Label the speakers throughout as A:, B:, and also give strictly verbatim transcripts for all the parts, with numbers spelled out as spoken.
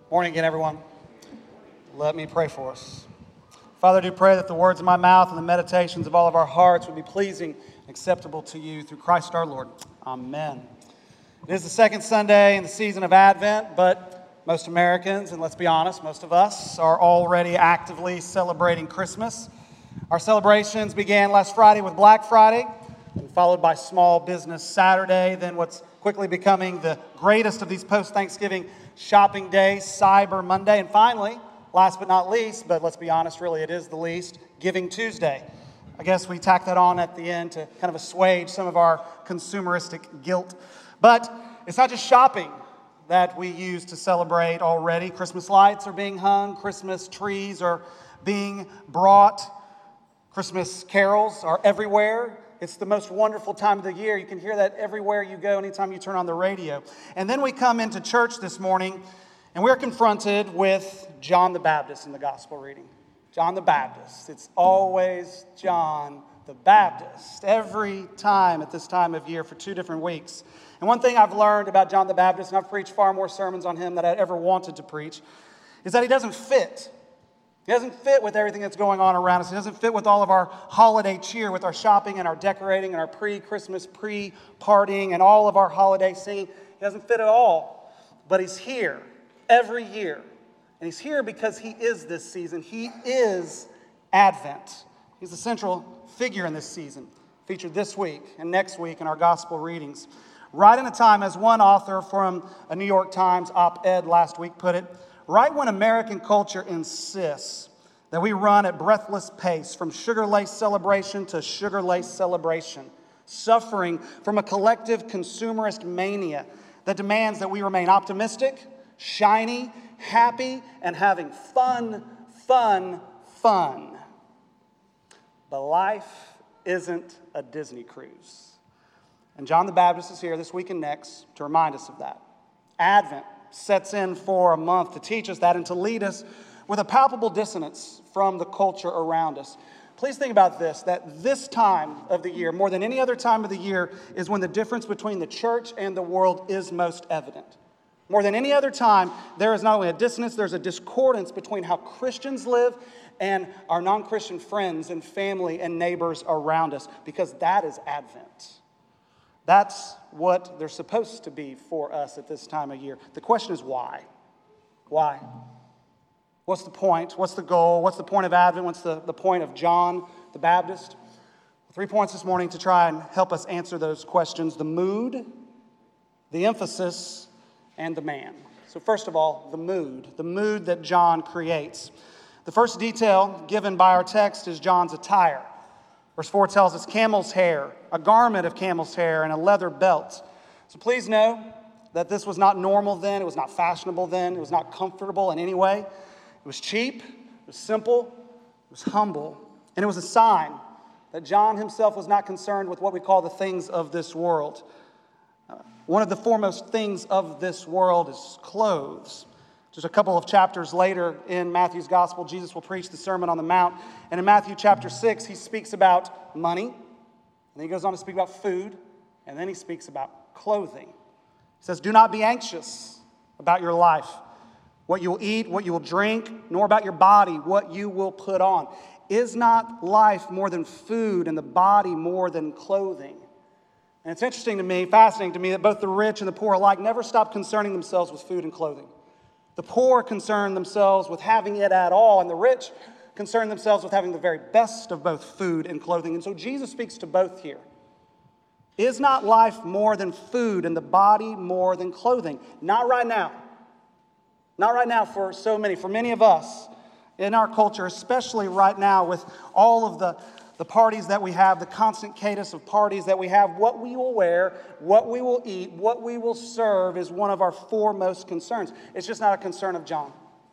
A: Morning again, everyone. Let me pray for us. Father, I do pray that the words of my mouth and the meditations of all of our hearts would be pleasing and acceptable to you through Christ our Lord. Amen. It is the second Sunday in the season of Advent, but most Americans, and let's be honest, most of us are already actively celebrating Christmas. Our celebrations began last Friday with Black Friday, and followed by Small Business Saturday, then what's quickly becoming the greatest of these post-Thanksgiving shopping days, Cyber Monday, and finally, last but not least, but let's be honest, really it is the least, Giving Tuesday. I guess we tack that on at the end to kind of assuage some of our consumeristic guilt. But it's not just shopping that we use to celebrate already. Christmas lights are being hung, Christmas trees are being brought, Christmas carols are everywhere. It's the most wonderful time of the year. You can hear that everywhere you go, anytime you turn on the radio. And then we come into church this morning, and we're confronted with John the Baptist in the gospel reading. John the Baptist. It's always John the Baptist. Every time at this time of year for two different weeks. And one thing I've learned about John the Baptist, and I've preached far more sermons on him than I ever wanted to preach, is that he doesn't fit. He doesn't fit with everything that's going on around us. He doesn't fit with all of our holiday cheer, with our shopping and our decorating and our pre-Christmas, pre-partying and all of our holiday singing. He doesn't fit at all. But he's here every year. And he's here because he is this season. He is Advent. He's the central figure in this season, featured this week and next week in our gospel readings. Right in a time, as one author from a New York Times op-ed last week put it, right when American culture insists that we run at breathless pace from sugar-laced celebration to sugar-laced celebration, suffering from a collective consumerist mania that demands that we remain optimistic, shiny, happy, and having fun, fun, fun. But life isn't a Disney cruise. And John the Baptist is here this week and next to remind us of that. Advent sets in for a month to teach us that and to lead us with a palpable dissonance from the culture around us. Please think about this, that this time of the year, more than any other time of the year, is when the difference between the church and the world is most evident. More than any other time, there is not only a dissonance, there's a discordance between how Christians live and our non-Christian friends and family and neighbors around us, because that is Advent. That's what they're supposed to be for us at this time of year. The question is why? Why? What's the point? What's the goal? What's the point of Advent? What's the, the point of John the Baptist? Three points this morning to try and help us answer those questions. The mood, the emphasis, and the man. So first of all, the mood. The mood that John creates. The first detail given by our text is John's attire. Verse four tells us camel's hair, a garment of camel's hair, and a leather belt. So please know that this was not normal then. It was not fashionable then. It was not comfortable in any way. It was cheap. It was simple. It was humble. And it was a sign that John himself was not concerned with what we call the things of this world. Uh, one of the foremost things of this world is clothes. Just a couple of chapters later in Matthew's Gospel, Jesus will preach the Sermon on the Mount. And in Matthew chapter six, he speaks about money. And then he goes on to speak about food. And then he speaks about clothing. He says, do not be anxious about your life, what you will eat, what you will drink, nor about your body, what you will put on. Is not life more than food and the body more than clothing? And it's interesting to me, fascinating to me, that both the rich and the poor alike never stop concerning themselves with food and clothing. The poor concern themselves with having it at all, and the rich concern themselves with having the very best of both food and clothing. And so Jesus speaks to both here. Is not life more than food and the body more than clothing? Not right now. Not right now for so many, for many of us in our culture, especially right now with all of the The parties that we have, the constant cadence of parties that we have, what we will wear, what we will eat, what we will serve is one of our foremost concerns. It's just not a concern of John.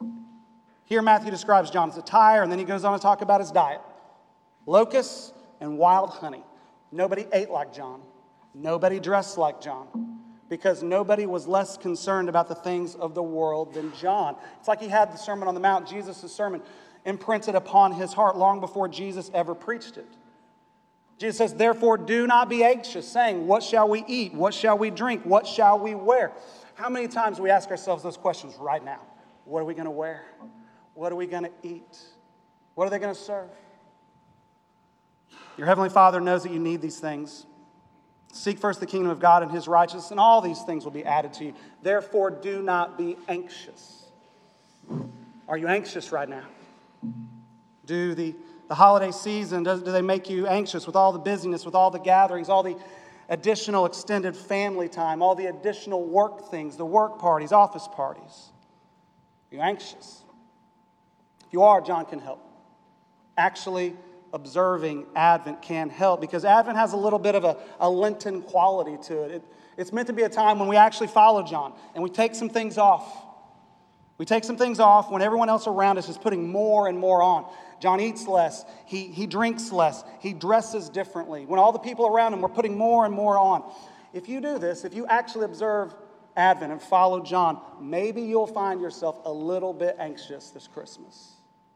A: Here Matthew describes John's attire, and then he goes on to talk about his diet. Locusts and wild honey. Nobody ate like John. Nobody dressed like John. Because nobody was less concerned about the things of the world than John. It's like he had the Sermon on the Mount, Jesus' sermon, imprinted upon his heart long before Jesus ever preached it. Jesus says, therefore, do not be anxious, saying, what shall we eat? What shall we drink? What shall we wear? How many times do we ask ourselves those questions right now? What are we going to wear? What are we going to eat? What are they going to serve? Your Heavenly Father knows that you need these things. Seek first the kingdom of God and His righteousness, and all these things will be added to you. Therefore, do not be anxious. Are you anxious right now? Do the, the holiday season, do, do they make you anxious with all the busyness, with all the gatherings, all the additional extended family time, all the additional work things, the work parties, office parties? Are you anxious? If you are, John can help. Actually, observing Advent can help, because Advent has a little bit of a, a Lenten quality to it. it. It's meant to be a time when we actually follow John and we take some things off. We take some things off when everyone else around us is putting more and more on. John eats less. He, he drinks less. He dresses differently. When all the people around him were putting more and more on. If you do this, if you actually observe Advent and follow John, maybe you'll find yourself a little bit anxious this Christmas.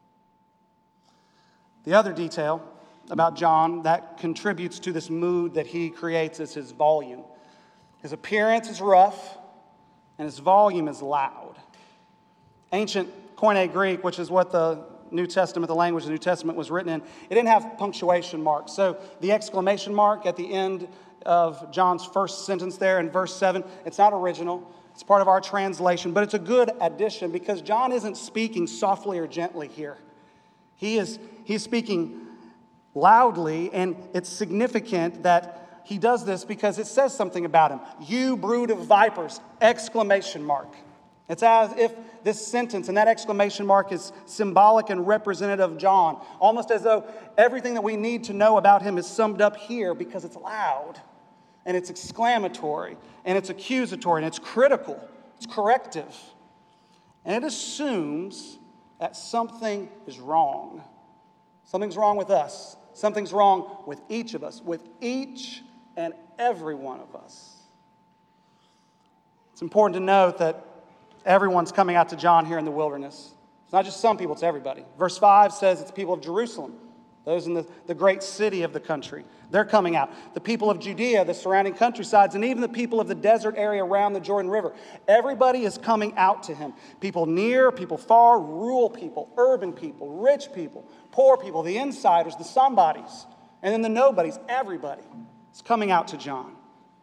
A: The other detail about John that contributes to this mood that he creates is his volume. His appearance is rough, and his volume is loud. Ancient Koine Greek, which is what the New Testament, the language of the New Testament was written in, it didn't have punctuation marks. So the exclamation mark at the end of John's first sentence there in verse seven, it's not original. It's part of our translation, but it's a good addition because John isn't speaking softly or gently here. He is he's speaking loudly, and it's significant that he does this because it says something about him. You brood of vipers, exclamation mark. It's as if this sentence and that exclamation mark is symbolic and representative of John, almost as though everything that we need to know about him is summed up here because it's loud, and it's exclamatory, and it's accusatory, and it's critical, it's corrective. And it assumes that something is wrong. Something's wrong with us. Something's wrong with each of us, with each and every one of us. It's important to note that everyone's coming out to John here in the wilderness. It's not just some people, it's everybody. Verse five says it's the people of Jerusalem, those in the, the great city of the country. They're coming out. The people of Judea, the surrounding countrysides, and even the people of the desert area around the Jordan River. Everybody is coming out to him. People near, people far, rural people, urban people, rich people, poor people, the insiders, the somebodies, and then the nobodies. Everybody is coming out to John.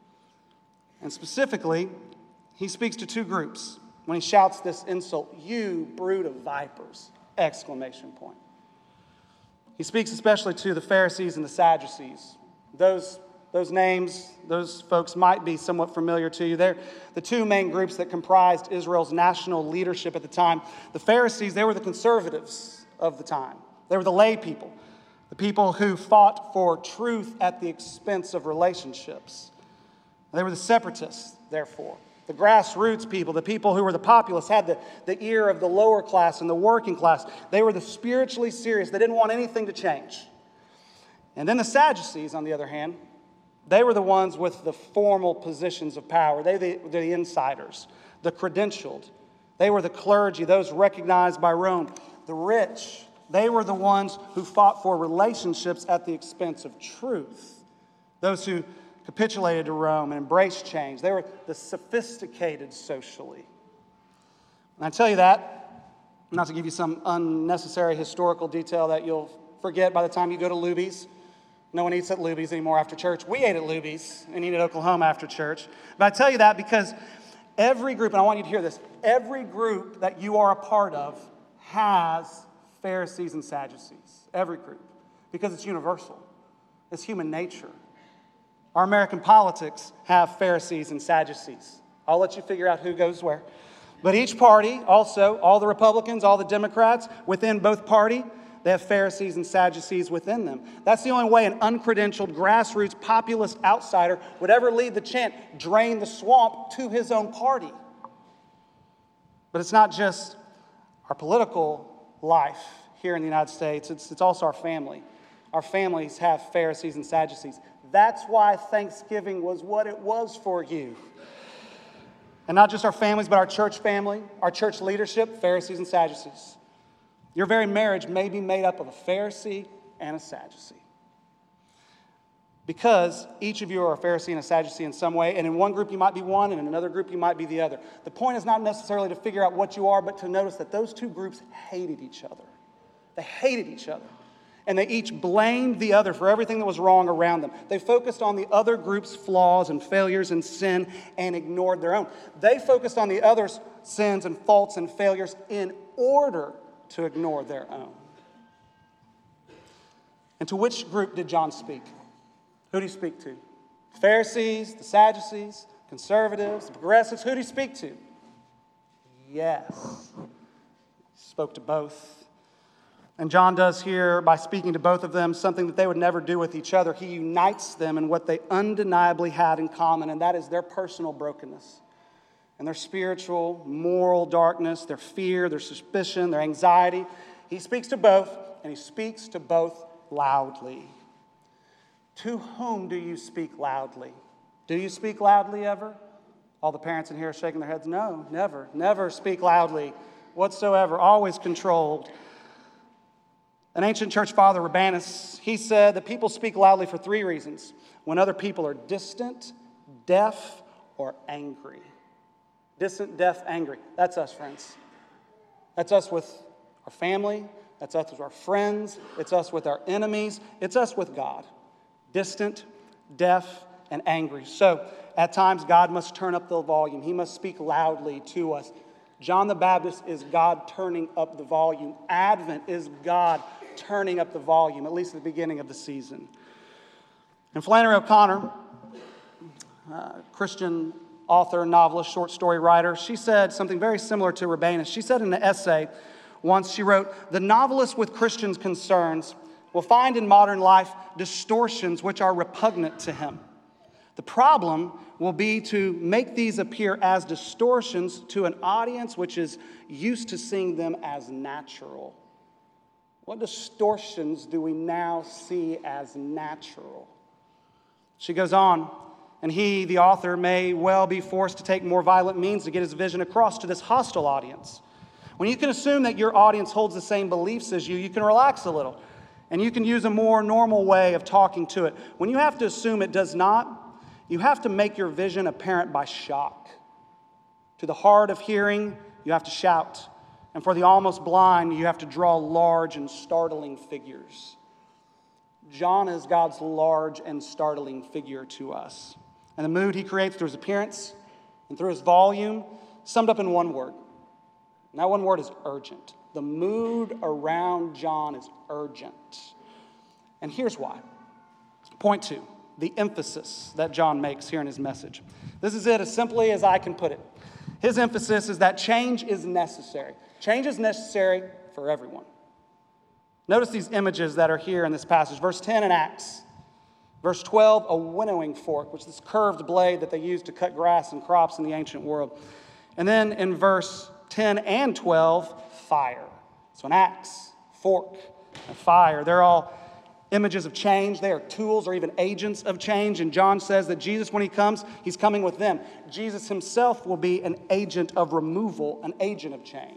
A: And specifically, he speaks to two groups when he shouts this insult, "You brood of vipers!" Exclamation point. He speaks especially to the Pharisees and the Sadducees. Those, those names, those folks might be somewhat familiar to you. They're the two main groups that comprised Israel's national leadership at the time. The Pharisees, they were the conservatives of the time. They were the lay people, the people who fought for truth at the expense of relationships. They were the separatists, therefore. The grassroots people, the people who were the populace, had the, the ear of the lower class and the working class. They were the spiritually serious. They didn't want anything to change. And then the Sadducees, on the other hand, they were the ones with the formal positions of power. They were the, the insiders, the credentialed. They were the clergy, those recognized by Rome. The rich, they were the ones who fought for relationships at the expense of truth. Those who capitulated to Rome and embraced change. They were the sophisticated socially. And I tell you that, not to give you some unnecessary historical detail that you'll forget by the time you go to Luby's. No one eats at Luby's anymore after church. We ate at Luby's and eat at Oklahoma after church. But I tell you that because every group, and I want you to hear this, every group that you are a part of has Pharisees and Sadducees. Every group. Because it's universal. It's human nature. Our American politics have Pharisees and Sadducees. I'll let you figure out who goes where. But each party, also, all the Republicans, all the Democrats, within both party, they have Pharisees and Sadducees within them. That's the only way an uncredentialed, grassroots, populist outsider would ever lead the chant, "Drain the swamp," to his own party. But it's not just our political life here in the United States. It's, it's also our family. Our families have Pharisees and Sadducees. That's why Thanksgiving was what it was for you. And not just our families, but our church family, our church leadership, Pharisees and Sadducees. Your very marriage may be made up of a Pharisee and a Sadducee. Because each of you are a Pharisee and a Sadducee in some way, and in one group you might be one, and in another group you might be the other. The point is not necessarily to figure out what you are, but to notice that those two groups hated each other. They hated each other. And they each blamed the other for everything that was wrong around them. They focused on the other group's flaws and failures and sin and ignored their own. They focused on the other's sins and faults and failures in order to ignore their own. And to which group did John speak? Who did he speak to? Pharisees, the Sadducees, conservatives, the progressives. Who did he speak to? Yes. He spoke to both. And John does here, by speaking to both of them, something that they would never do with each other. He unites them in what they undeniably had in common, and that is their personal brokenness and their spiritual, moral darkness, their fear, their suspicion, their anxiety. He speaks to both, and he speaks to both loudly. To whom do you speak loudly? Do you speak loudly ever? All the parents in here are shaking their heads. No, never. Never speak loudly whatsoever. Always controlled. An ancient church father, Rabanus, he said that people speak loudly for three reasons. When other people are distant, deaf, or angry. Distant, deaf, angry. That's us, friends. That's us with our family. That's us with our friends. It's us with our enemies. It's us with God. Distant, deaf, and angry. So, at times, God must turn up the volume. He must speak loudly to us. John the Baptist is God turning up the volume. Advent is God turning up the volume, at least at the beginning of the season. And Flannery O'Connor, uh, Christian author, novelist, short story writer, she said something very similar to Rabanus. She said in an essay once, she wrote, "The novelist with Christian concerns will find in modern life distortions which are repugnant to him. The problem will be to make these appear as distortions to an audience which is used to seeing them as natural." What distortions do we now see as natural? She goes on, and he, the author, may well be forced to take more violent means to get his vision across to this hostile audience. When you can assume that your audience holds the same beliefs as you, you can relax a little, and you can use a more normal way of talking to it. When you have to assume it does not, you have to make your vision apparent by shock. To the hard of hearing, you have to shout. And for the almost blind, you have to draw large and startling figures. John is God's large and startling figure to us. And the mood he creates through his appearance and through his volume, summed up in one word. And that one word is urgent. The mood around John is urgent. And here's why. Point two, the emphasis that John makes here in his message. This is it as simply as I can put it. His emphasis is that change is necessary. Change is necessary for everyone. Notice these images that are here in this passage. Verse ten, an axe. Verse twelve, a winnowing fork, which is this curved blade that they used to cut grass and crops in the ancient world. And then in verse ten and twelve, fire. So an axe, fork, and fire. They're all images of change. They are tools or even agents of change. And John says that Jesus, when he comes, he's coming with them. Jesus himself will be an agent of removal, an agent of change.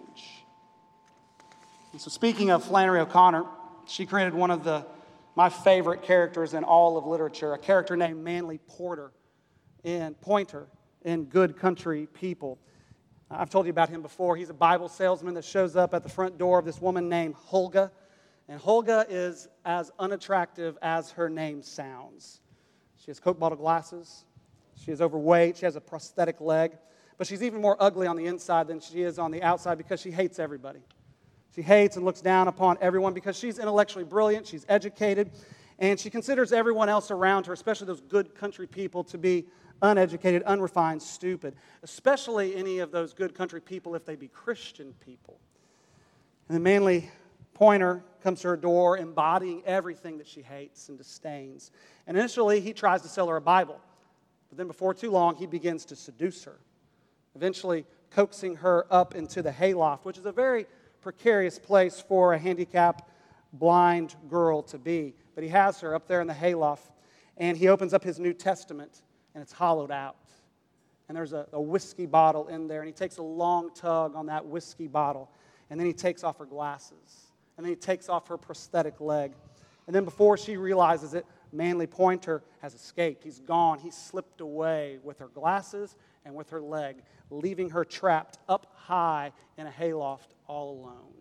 A: And so speaking of Flannery O'Connor, she created one of the my favorite characters in all of literature, a character named Manly Porter in Pointer in Good Country People. I've told you about him before. He's a Bible salesman that shows up at the front door of this woman named Hulga. And Hulga is as unattractive as her name sounds. She has Coke bottle glasses. She is overweight. She has a prosthetic leg. But she's even more ugly on the inside than she is on the outside because she hates everybody. She hates and looks down upon everyone because she's intellectually brilliant, she's educated, and she considers everyone else around her, especially those good country people, to be uneducated, unrefined, stupid, especially any of those good country people if they be Christian people. And the Manly Pointer comes to her door embodying everything that she hates and disdains. And initially, he tries to sell her a Bible. But then before too long, he begins to seduce her, eventually coaxing her up into the hayloft, which is a very precarious place for a handicapped, blind girl to be. But he has her up there in the hayloft, and he opens up his New Testament, and it's hollowed out. And there's a, a whiskey bottle in there, and he takes a long tug on that whiskey bottle, and then he takes off her glasses, and then he takes off her prosthetic leg. And then before she realizes it, Manly Pointer has escaped. He's gone. He's slipped away with her glasses and with her leg, leaving her trapped up high in a hayloft all alone.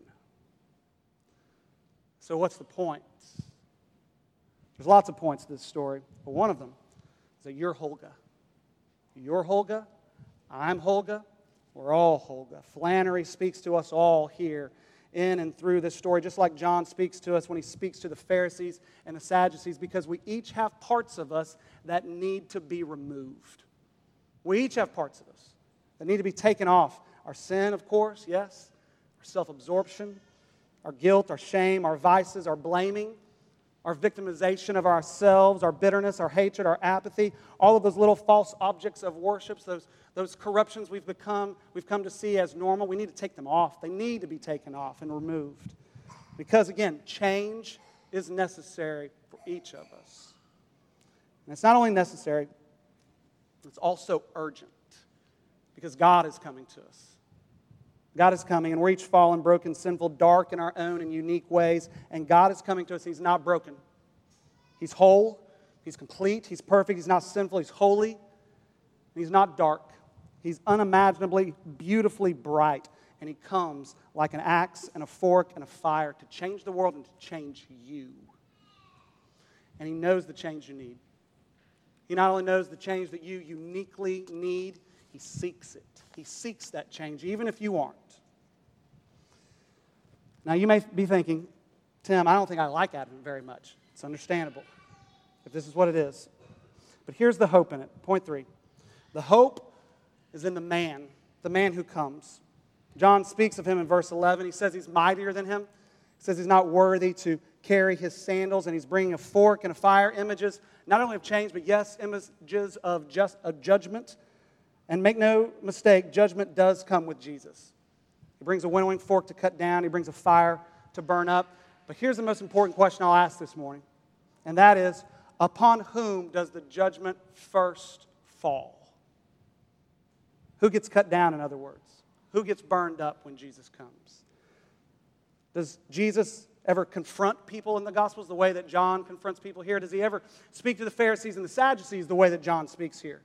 A: So what's the point? There's lots of points to this story, but one of them is that you're Holga. You're Holga. I'm Holga. We're all Holga. Flannery speaks to us all here in and through this story, just like John speaks to us when he speaks to the Pharisees and the Sadducees, because we each have parts of us that need to be removed. We each have parts of us that need to be taken off. Our sin, of course, yes. Our self-absorption, our guilt, our shame, our vices, our blaming, our victimization of ourselves, our bitterness, our hatred, our apathy, all of those little false objects of worship, those, those corruptions we've become, we've come to see as normal, we need to take them off. They need to be taken off and removed. Because again, change is necessary for each of us. And it's not only necessary, it's also urgent. Because God is coming to us. God is coming, and we're each fallen, broken, sinful, dark in our own and unique ways. And God is coming to us. He's not broken. He's whole. He's complete. He's perfect. He's not sinful. He's holy. He's not dark. He's unimaginably, beautifully bright. And He comes like an axe and a fork and a fire to change the world and to change you. And He knows the change you need. He not only knows the change that you uniquely need, He seeks it. He seeks that change, even if you aren't. Now, you may be thinking, Tim, I don't think I like Advent very much. It's understandable if this is what it is. But here's the hope in it. Point three. The hope is in the man, the man who comes. John speaks of him in verse eleven. He says he's mightier than him. He says he's not worthy to carry his sandals, and he's bringing a fork and a fire, images not only of change, but yes, images of just of judgment. And make no mistake, judgment does come with Jesus. He brings a winnowing fork to cut down. He brings a fire to burn up. But here's the most important question I'll ask this morning, and that is, upon whom does the judgment first fall? Who gets cut down, in other words? Who gets burned up when Jesus comes? Does Jesus ever confront people in the Gospels the way that John confronts people here? Does He ever speak to the Pharisees and the Sadducees the way that John speaks here?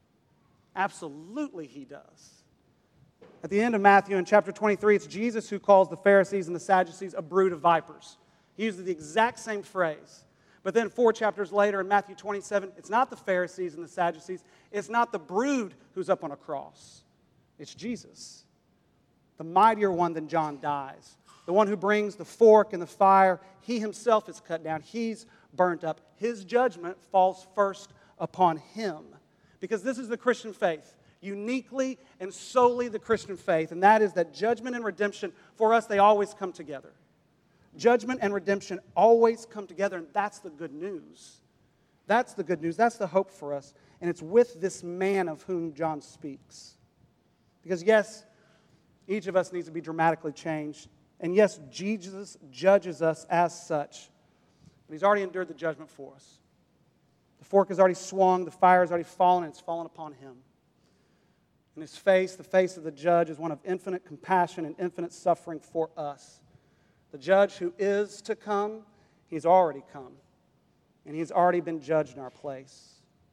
A: Absolutely He does. At the end of Matthew in chapter twenty-three, it's Jesus who calls the Pharisees and the Sadducees a brood of vipers. He uses the exact same phrase. But then four chapters later in Matthew twenty-seven, it's not the Pharisees and the Sadducees. It's not the brood who's up on a cross. It's Jesus. The mightier one than John dies. The one who brings the fork and the fire. He Himself is cut down. He's burnt up. His judgment falls first upon Him. Because this is the Christian faith, uniquely and solely the Christian faith, and that is that judgment and redemption, for us, they always come together. Judgment and redemption always come together, and that's the good news. That's the good news. That's the hope for us, and it's with this man of whom John speaks. Because yes, each of us needs to be dramatically changed, and yes, Jesus judges us as such, but He's already endured the judgment for us. The fork has already swung, the fire has already fallen, and it's fallen upon Him. And His face, the face of the judge, is one of infinite compassion and infinite suffering for us. The judge who is to come, He's already come. And He's already been judged in our place.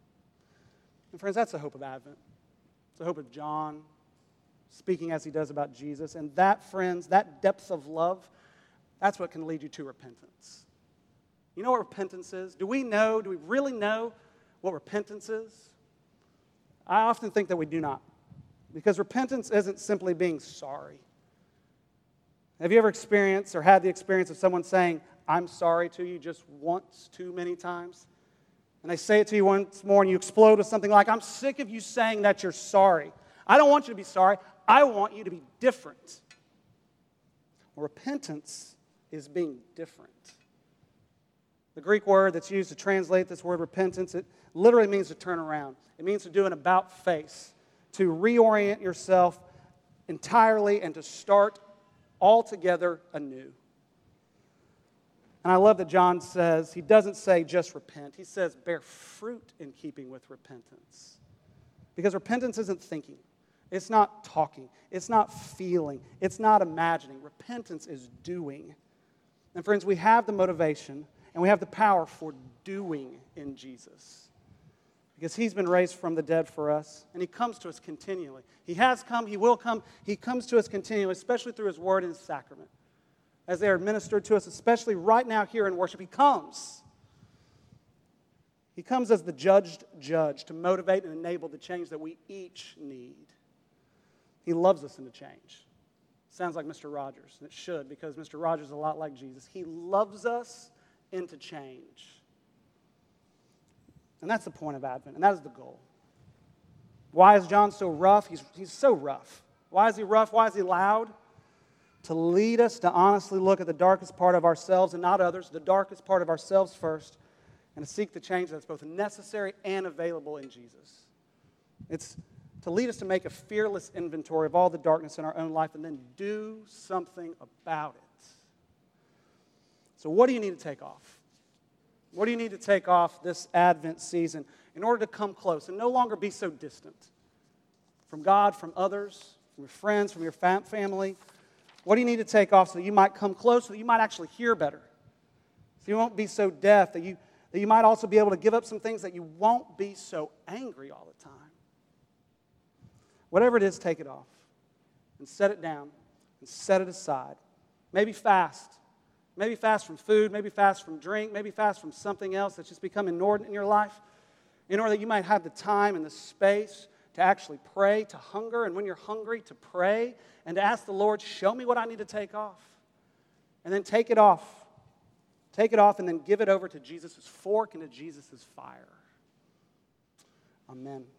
A: And friends, that's the hope of Advent. It's the hope of John speaking as he does about Jesus. And that, friends, that depth of love, that's what can lead you to repentance. You know what repentance is? Do we know, do we really know what repentance is? I often think that we do not. Because repentance isn't simply being sorry. Have you ever experienced or had the experience of someone saying, I'm sorry to you just once too many times? And they say it to you once more and you explode with something like, I'm sick of you saying that you're sorry. I don't want you to be sorry. I want you to be different. Well, repentance is being different. The Greek word that's used to translate this word repentance, it literally means to turn around. It means to do an about face, to reorient yourself entirely and to start altogether anew. And I love that John says, he doesn't say just repent. He says bear fruit in keeping with repentance. Because repentance isn't thinking. It's not talking. It's not feeling. It's not imagining. Repentance is doing. And friends, we have the motivation and we have the power for doing in Jesus. Because he's been raised from the dead for us, and he comes to us continually. He has come, he will come, he comes to us continually, especially through his word and his sacrament. As they are administered to us, especially right now here in worship, he comes. He comes as the judged judge to motivate and enable the change that we each need. He loves us into change. Sounds like Mister Rogers, and it should, because Mister Rogers is a lot like Jesus. He loves us into change. And that's the point of Advent, and that is the goal. Why is John so rough? He's, he's so rough. Why is he rough? Why is he loud? To lead us to honestly look at the darkest part of ourselves and not others, the darkest part of ourselves first, and to seek the change that's both necessary and available in Jesus. It's to lead us to make a fearless inventory of all the darkness in our own life and then do something about it. So what do you need to take off? What do you need to take off this Advent season in order to come close and no longer be so distant from God, from others, from your friends, from your fam- family? What do you need to take off so that you might come close, so that you might actually hear better? So you won't be so deaf, that you, that you might also be able to give up some things, that you won't be so angry all the time. Whatever it is, take it off and set it down and set it aside. Maybe fast. Maybe fast from food, maybe fast from drink, maybe fast from something else that's just become inordinate in your life, in order that you might have the time and the space to actually pray, to hunger, and when you're hungry, to pray, and to ask the Lord, show me what I need to take off. And then take it off. Take it off and then give it over to Jesus' fork and to Jesus' fire. Amen.